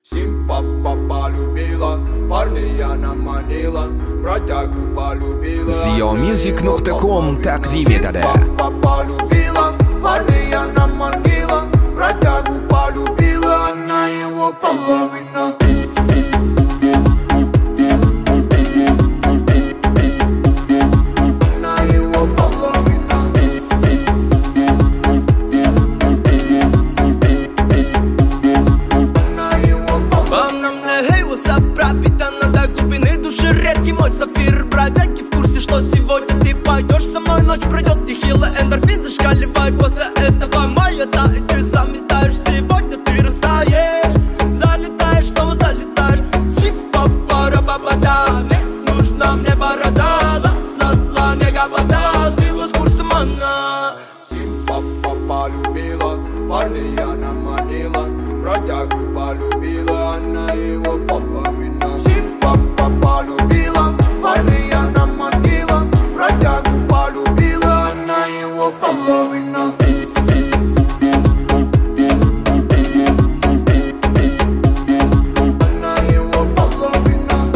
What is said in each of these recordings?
Симпапа полюбила, парня наманила, бродягу полюбила. ZioMusic.com تقدیم داده. Симпапа полюбила, парня наманила, бродягу полюбила, она его половина. Редкий мой сафир, бродяги в курсе, что сегодня ты пойдешь со мной, ночь пройдет нехило, эндорфин зашкаливает. После этого маята, и ты заметаешь. Сегодня ты растаешь, залетаешь, снова залетаешь. Сипа-пара-ба-ба-да, нужна мне борода, ла-ла-ла, мега-вода, сбила с курсом она. Симпапа полюбила, парня наманила, бродягу полюбила, она его половина. Симпапа полюбила, парня наманила, бродягу полюбила, она его половина. Она его половина.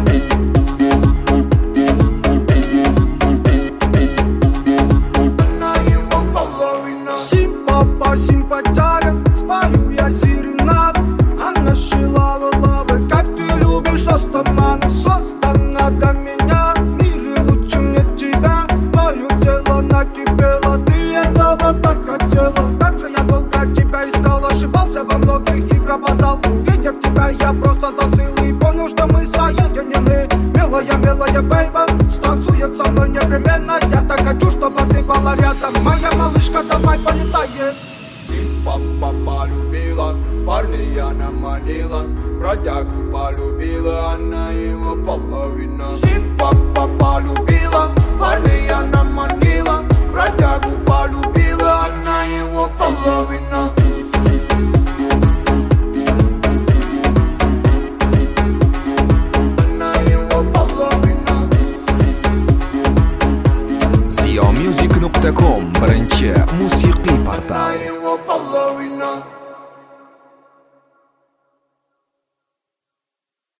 Она его половина. Симпапа, симпатяга, спою я серенаду. Она шила лавы, как ты любишь, растамана. Создана для меня, в мире лучше мне тебя. Твое тело накипело, ты этого так хотела. Так же я долго тебя искал, ошибался во многих и пропадал. Увидев тебя, я просто застыл и понял, что мы соединены. Милая, милая бейба, станцует со мной непременно. Я так хочу, чтобы ты была рядом. Моя малышка, давай полетаем. Симпапа полюбила, парня наманила, бродягу полюбила, она его половина. Симпапа полюбила, парня наманила, бродягу полюбила, она его половина. Она его половина. ZioMusic.com birinchi musiqiy portal. Она его половина.